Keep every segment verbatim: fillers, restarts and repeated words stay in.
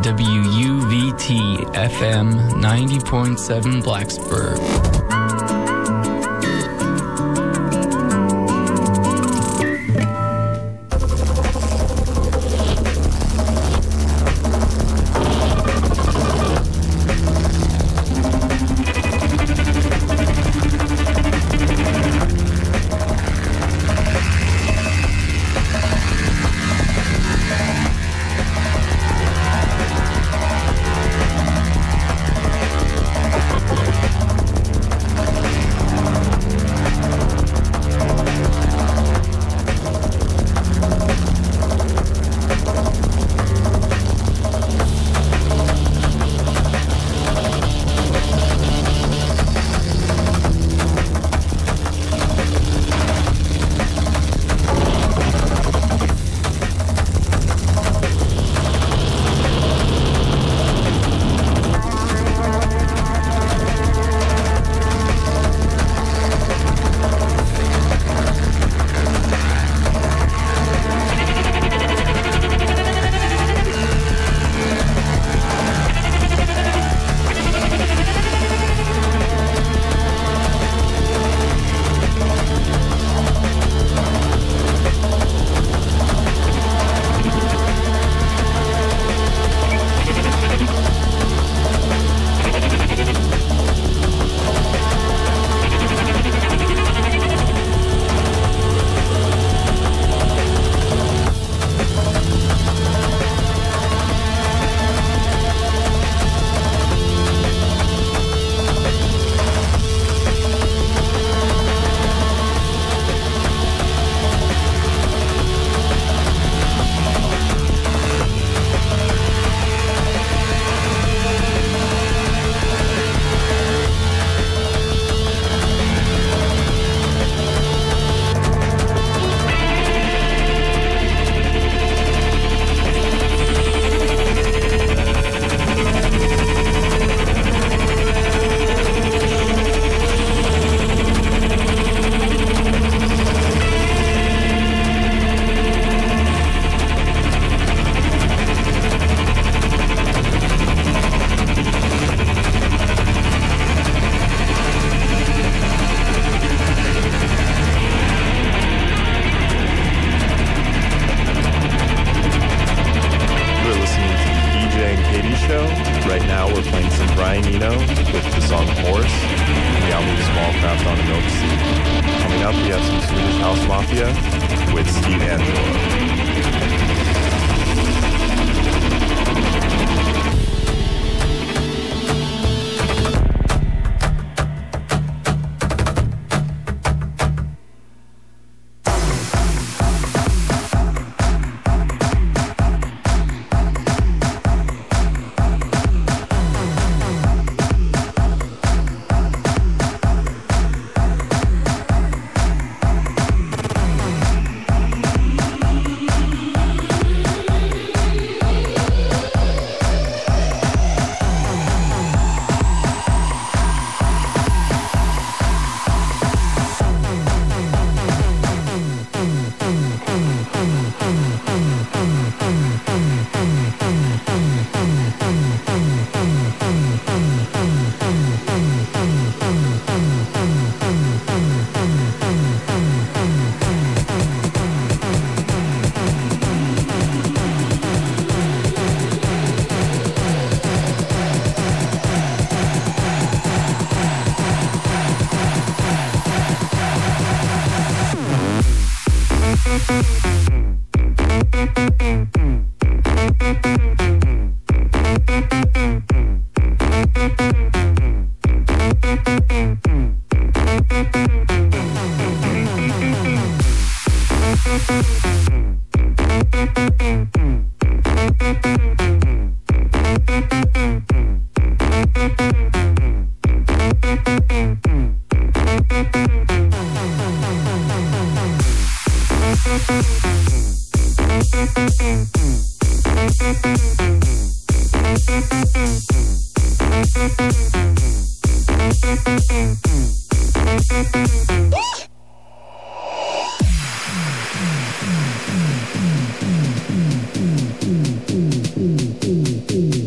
W U V T F M ninety point seven Blacksburg. Mm-hmm.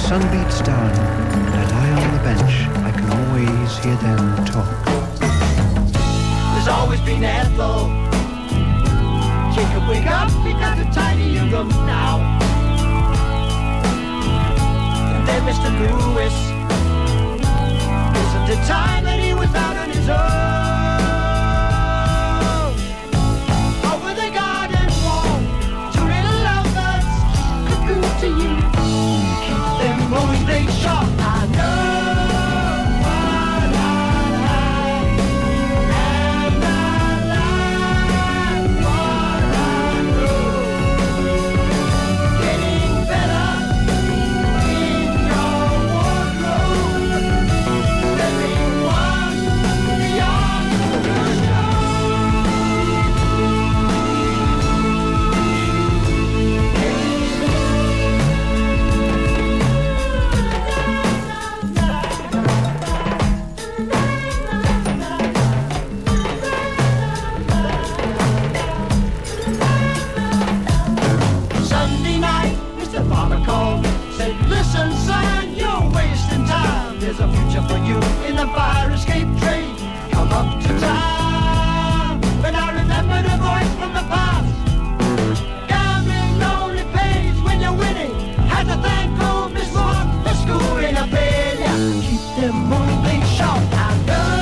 sun beats down and I lie on the bench, I can always hear them talk. There's always been Ethel. Jacob, wake up, we got a tiny room now. And then Mister Lewis, isn't it time that he was out on his own? Over the garden wall, two little lovebirds cuckoo to you. Keep them moving, they shot, I know. There's a future for you in the fire escape train. Come up to town. When I remember the voice from the past. Gambling lonely pays when you're winning. Had to thank old Miss Moore for schooling a failure. Keep them moving short. I know.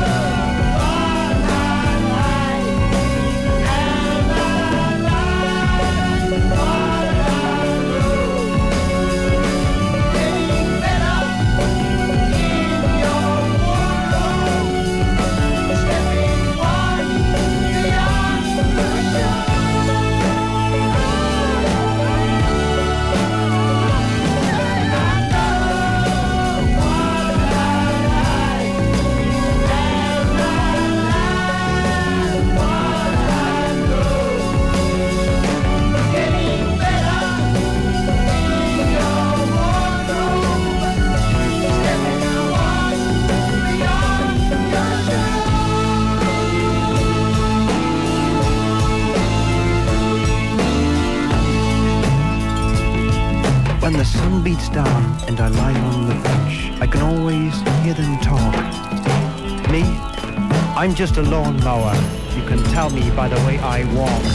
When the sun beats down and I lie on the bench, I can always hear them talk. Me, I'm just a lawnmower. You can tell me by the way I walk.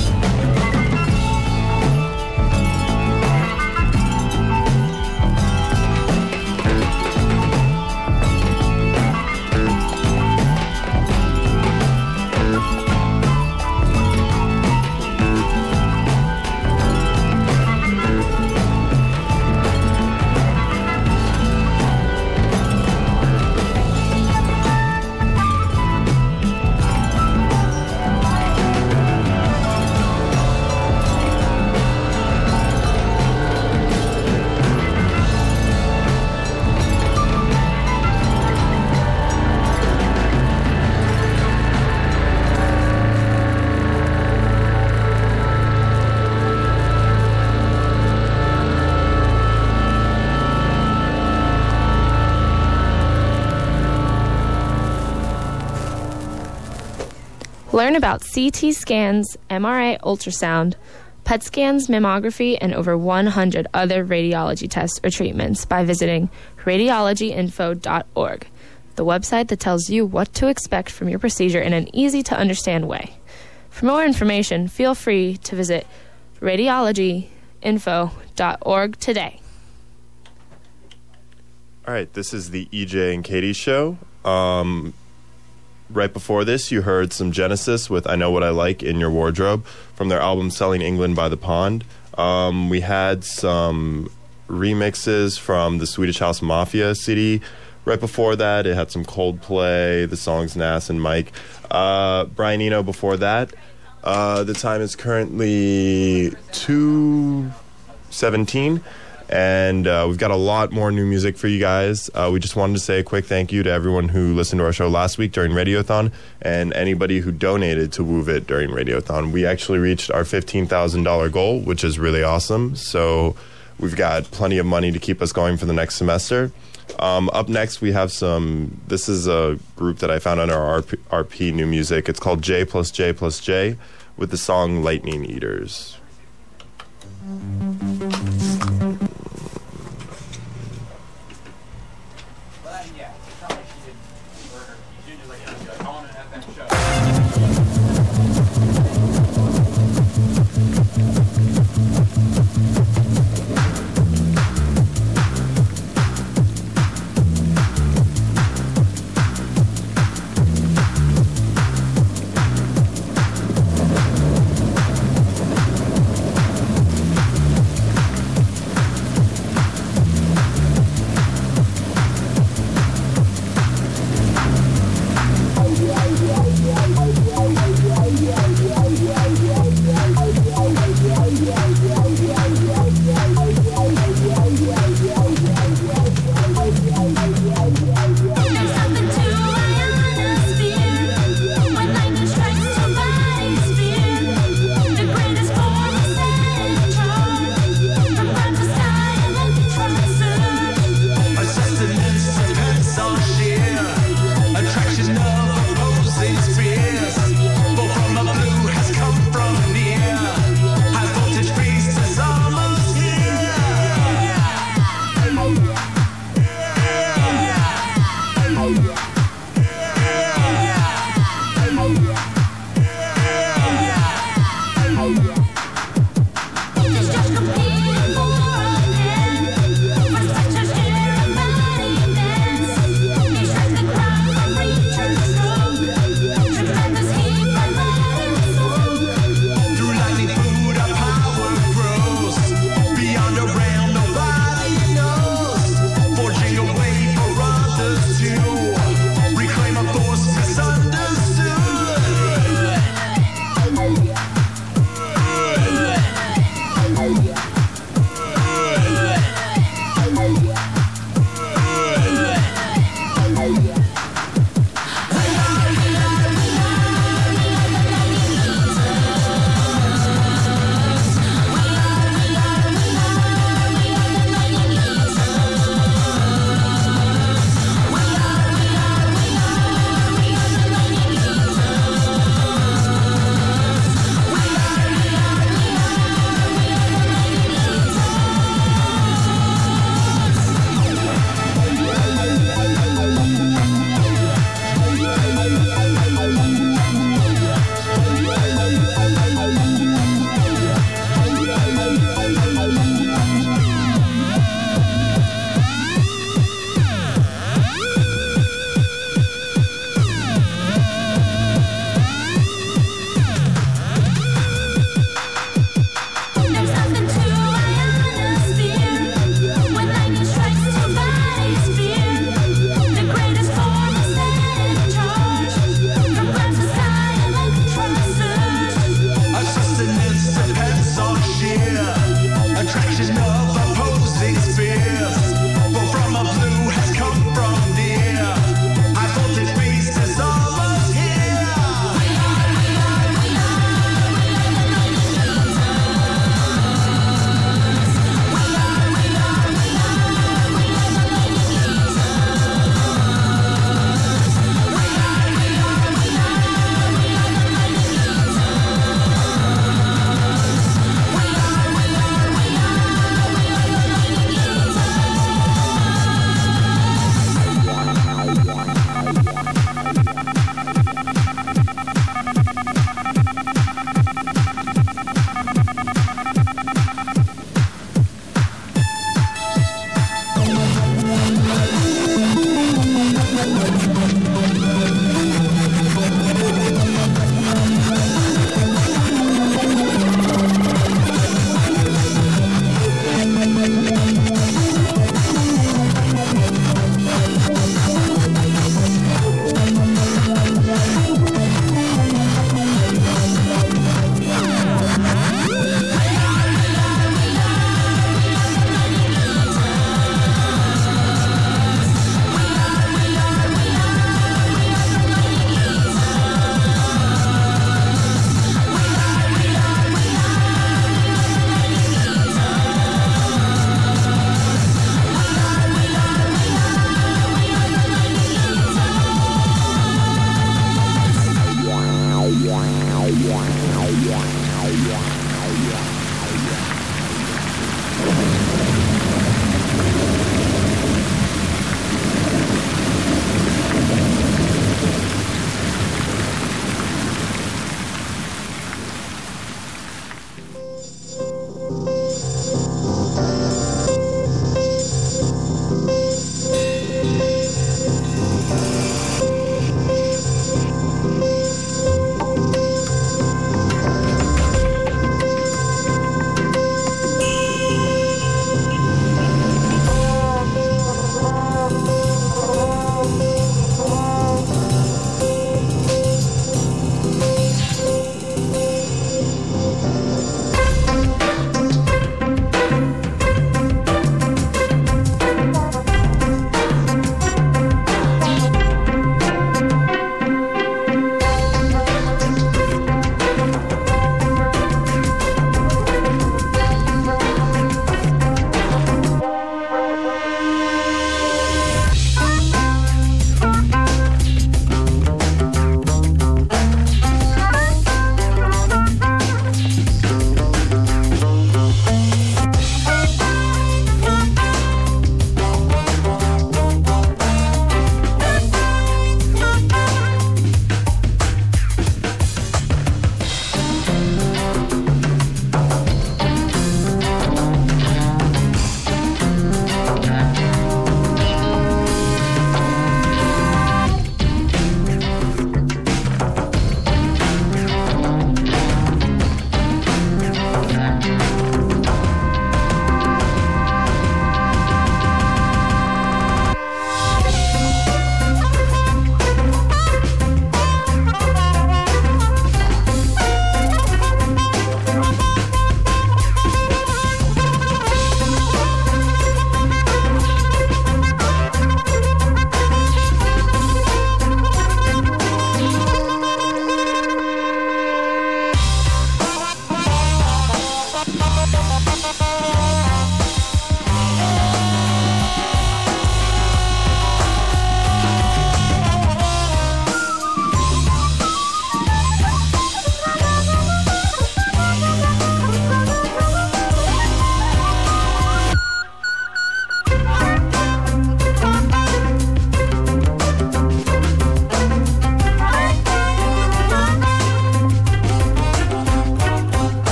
Learn about C T scans, M R I ultrasound, P E T scans, mammography, and over one hundred other radiology tests or treatments by visiting radiology info dot org, the website that tells you what to expect from your procedure in an easy-to-understand way. For more information, feel free to visit radiology info dot org today. All right, this is the E J and Katie show. Um... Right before this, you heard some Genesis with I Know What I Like in Your Wardrobe from their album Selling England by the Pond. Um, we had some remixes from the Swedish House Mafia C D. Right before that, it had some Coldplay, the songs Nas and Mike. Uh, Brian Eno before that. Uh, the time is currently two seventeen. And uh, we've got a lot more new music for you guys. Uh, we just wanted to say a quick thank you to everyone who listened to our show last week during Radiothon and anybody who donated to Wove It during Radiothon. We actually reached our fifteen thousand dollars goal, which is really awesome. So we've got plenty of money to keep us going for the next semester. Um, up next, we have some, this is a group that I found on our R P, R P new music. It's called J plus J plus J with the song Lightning Eaters.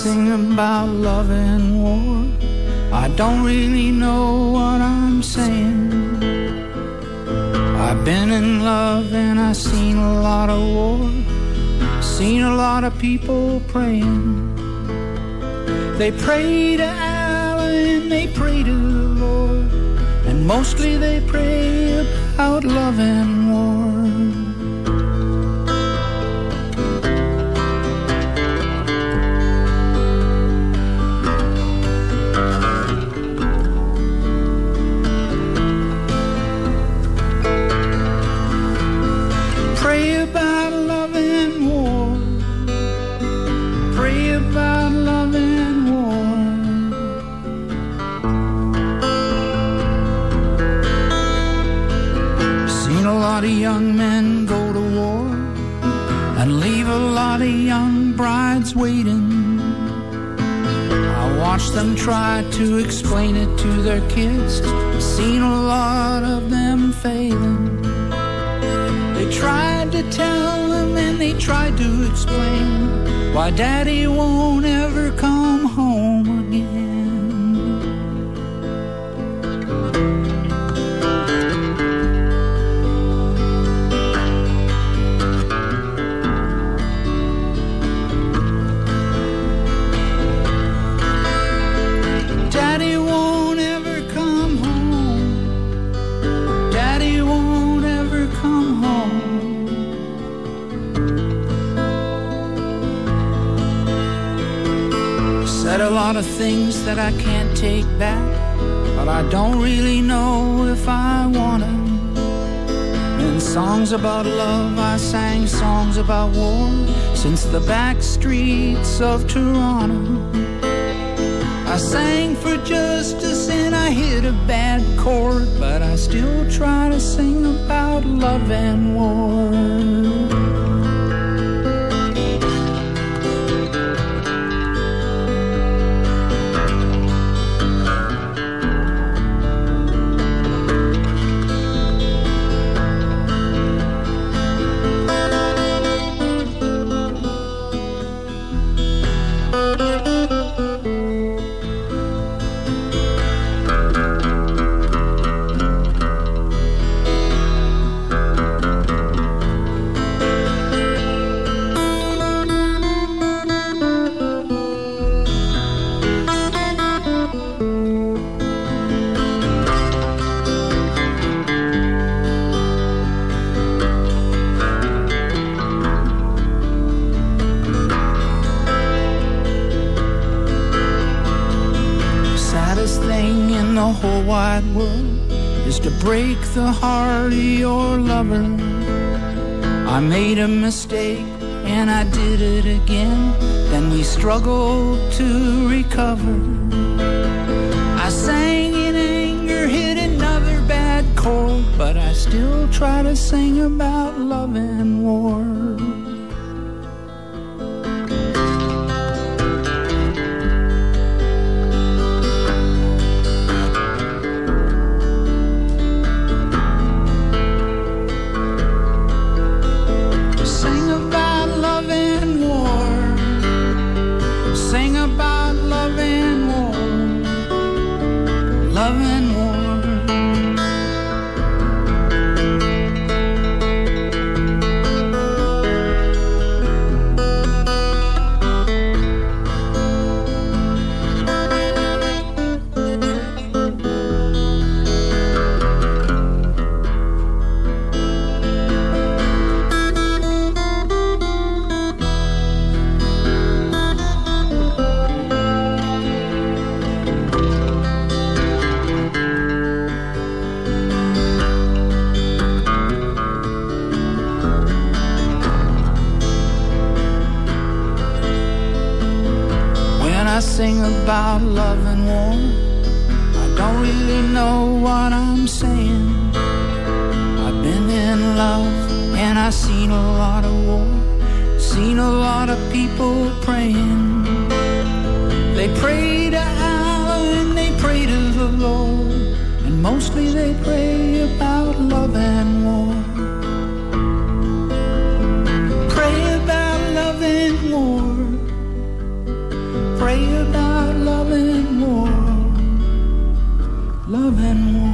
sing about love and war, I don't really know what I'm saying. I've been in love and I've seen a lot of war, seen a lot of people praying. They pray to Allah and they pray to the Lord, and mostly they pray about love and war. Pray about love and war. Pray about love and war. Seen a lot of young men go to war and leave a lot of young brides waiting. I watched them try to explain it to their kids. Seen a lot of them failing. They tried to tell them and they tried to explain why daddy won't ever come home again. Daddy won't ever come home. Daddy won't ever come home. Said a lot of things that I can't take back, but I don't really know if I wanna. In songs about love, I sang songs about war since the back streets of Toronto. I sang for justice and I hit a bad chord, but I still try to sing about love and war. The whole wide world is to break the heart of your lover. I made a mistake and I did it again, then we struggled to recover. I sang in anger, hit another bad chord, but I still try to sing about love and war. Sing about love and war, I don't really know what I'm saying. I've been in love and I've seen a lot of war, seen a lot of people praying. They pray to Allah and they pray to the Lord, and mostly they pray about love and war. Pray about love and war. say about love and war, love and war.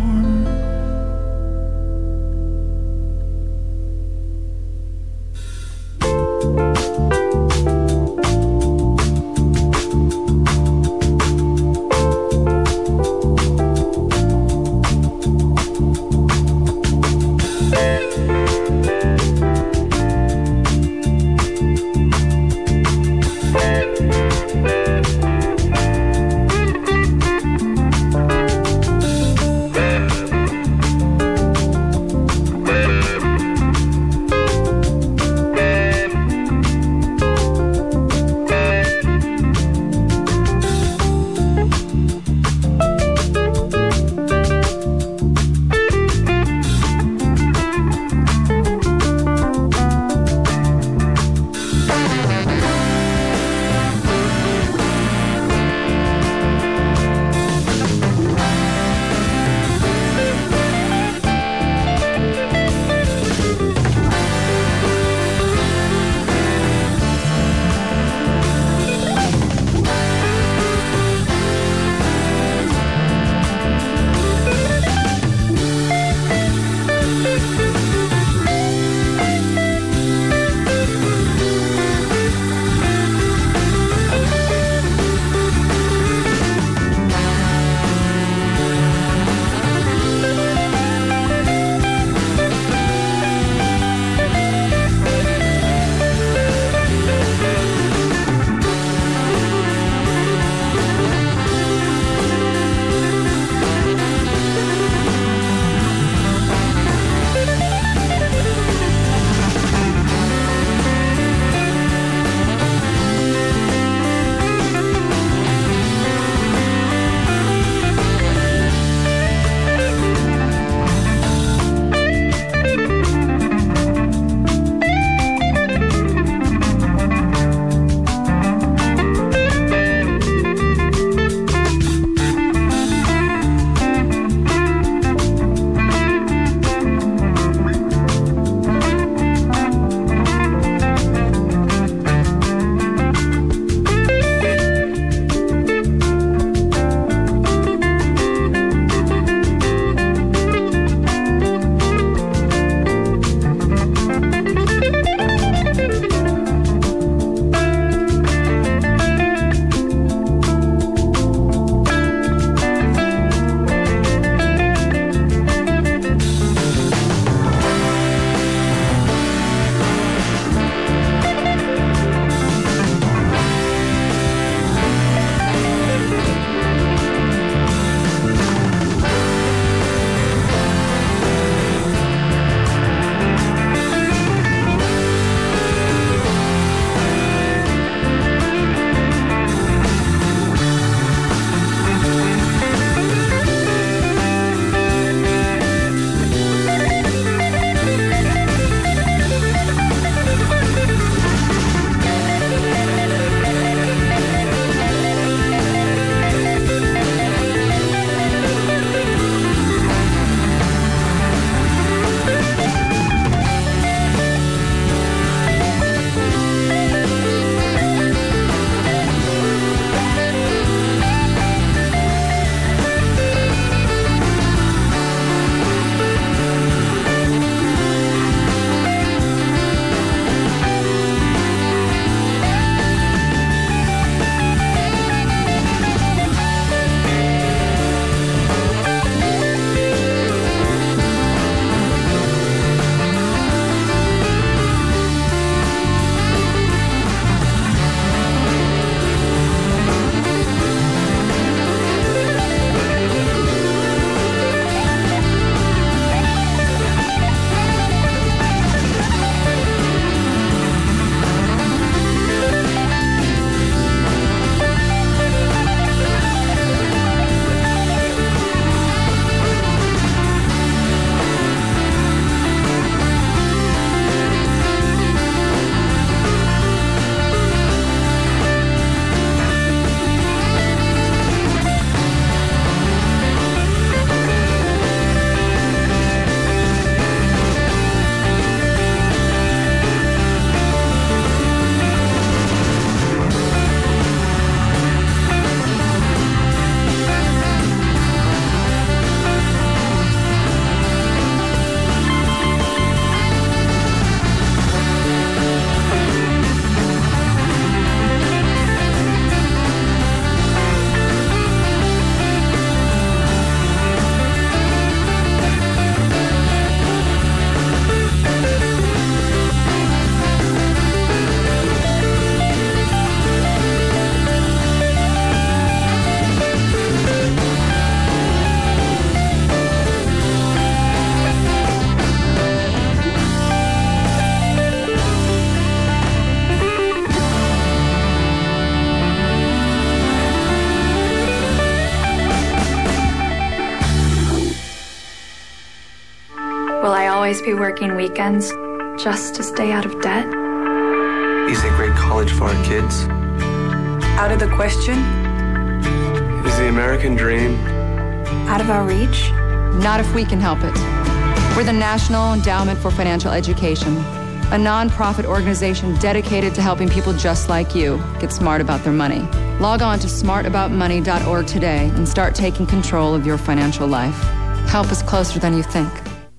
Thank always be working weekends just to stay out of debt? Is a great college for our kids? Out of the question? Is the American dream Out of our reach? Not if we can help it. We're the National Endowment for Financial Education, a non-profit organization dedicated to helping people just like you get smart about their money. Log on to smart about money dot org today and start taking control of your financial life. Help is closer than you think.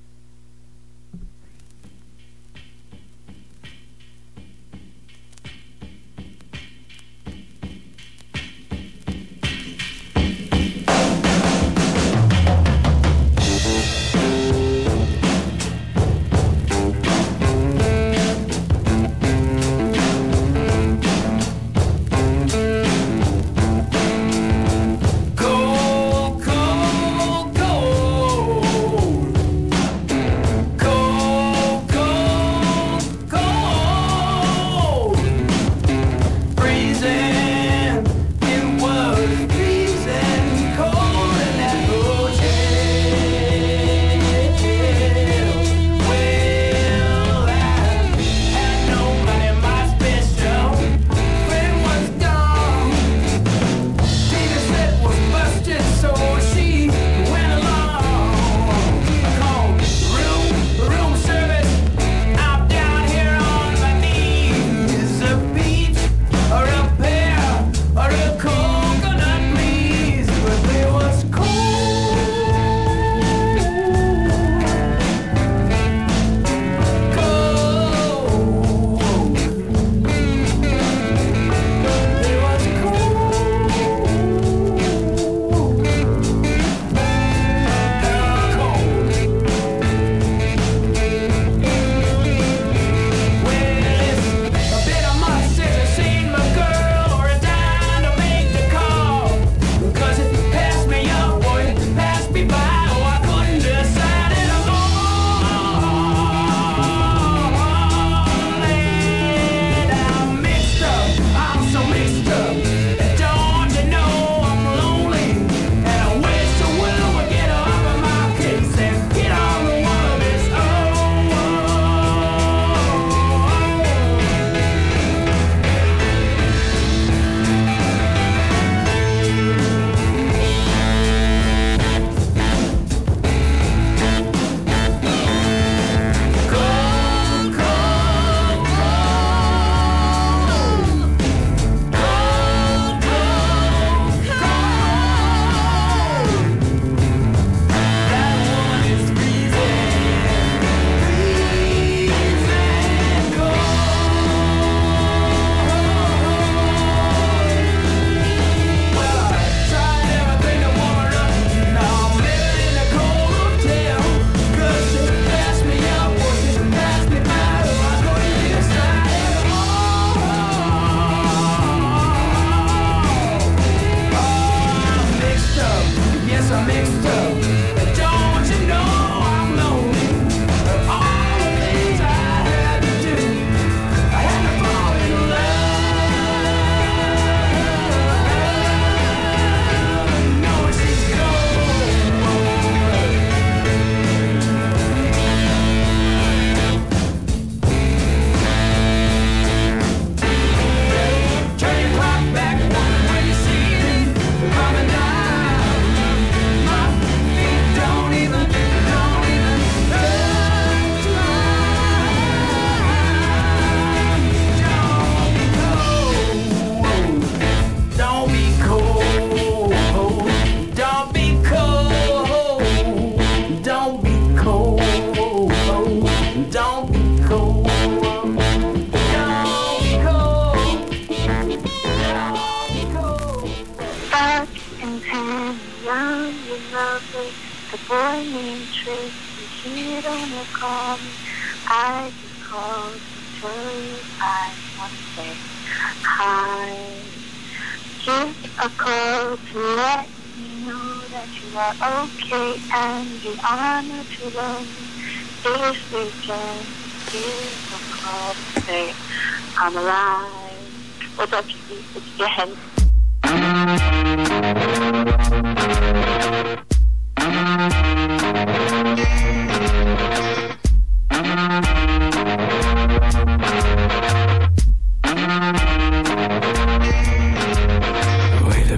I'm alive. What's up, it's Jen.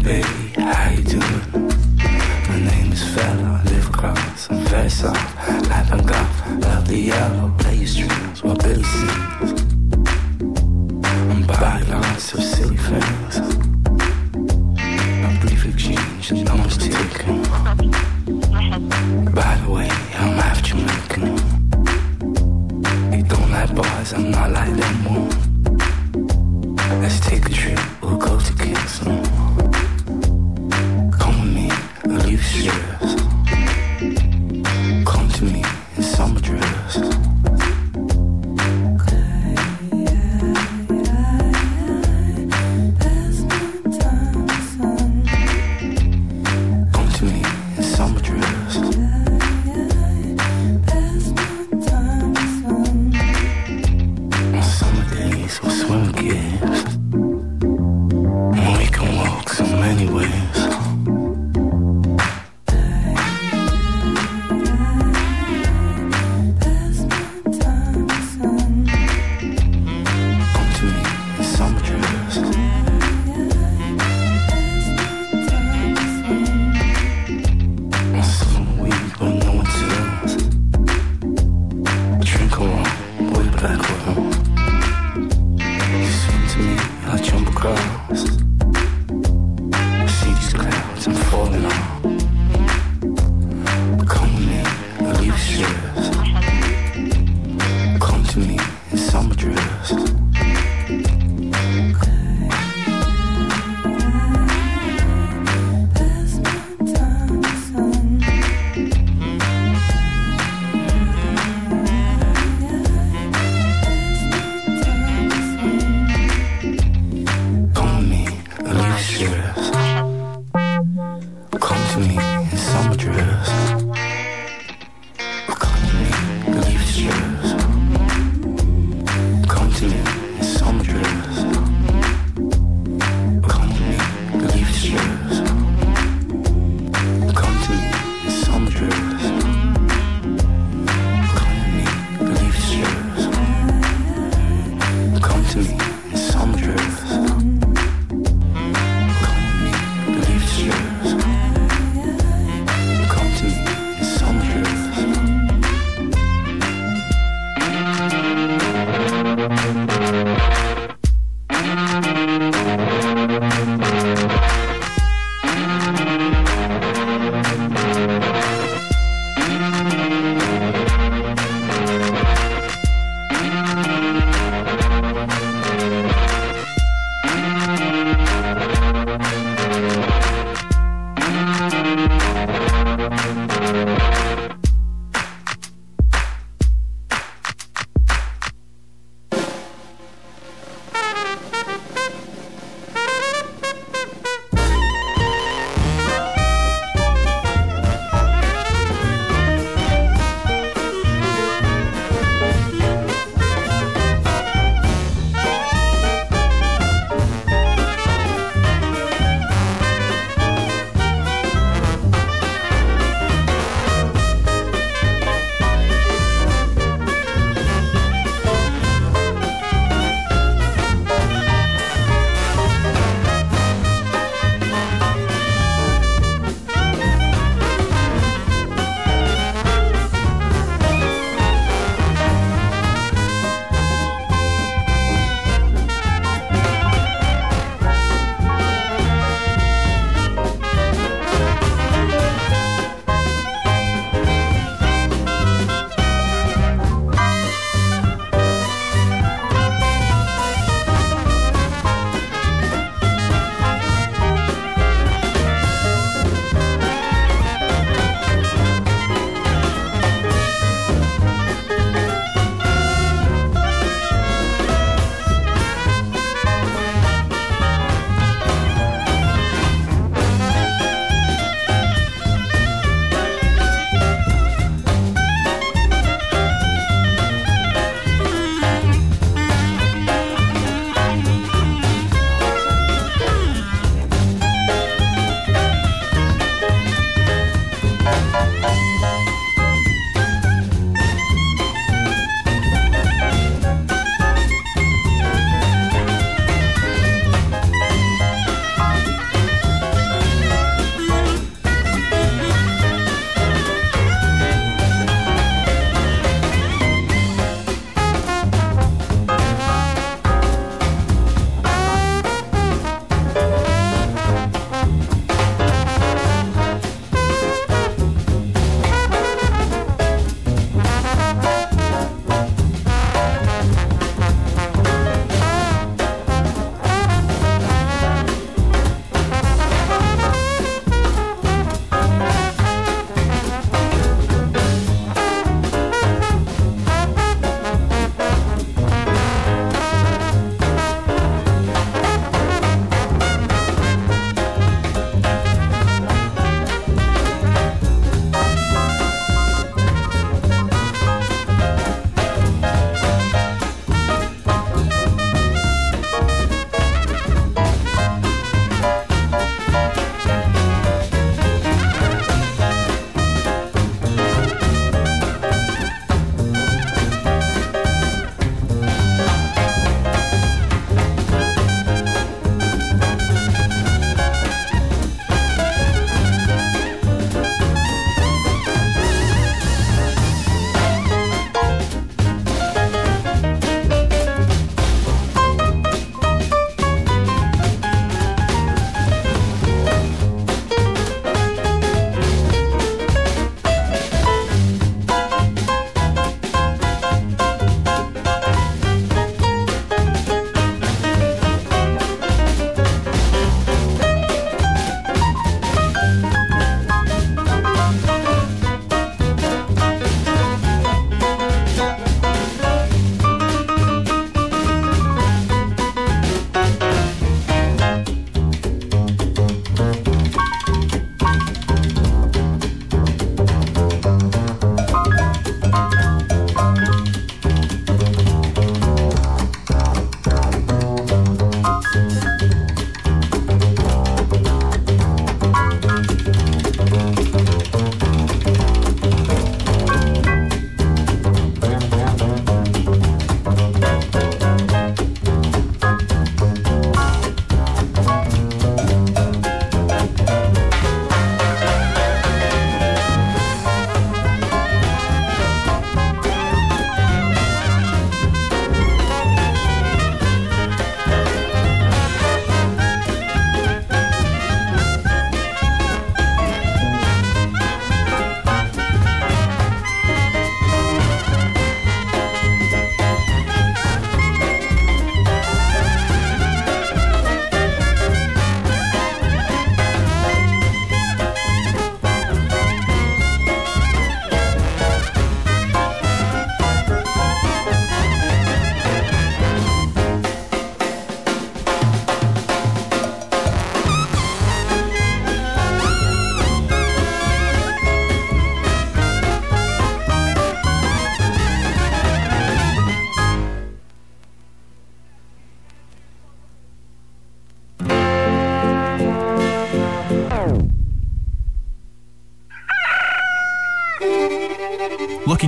baby, how you doing? My name is Fella, live across, I'm very soft, life and golf, love the yellow, play your strings while Billy sings. I'm buying lots of silly things, a brief exchange, no one's taken. By the way, I'm half Jamaican. You don't like boys, I'm not like them more. Let's take a trip, we'll go to Kingston. Come with me, I'll leave you serious. Come to me in summer dress. Come to me in summer dress. On summer days, we'll swim kids. And we can walk so many ways. See these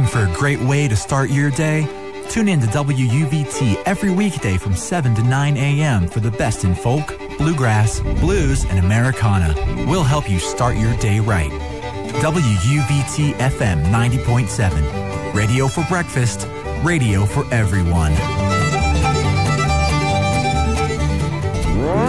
for a great way to start your day? Tune in to W U V T every weekday from seven to nine a.m. for the best in folk, bluegrass, blues, and Americana. We'll help you start your day right. W U V T F M ninety point seven. Radio for breakfast, radio for everyone.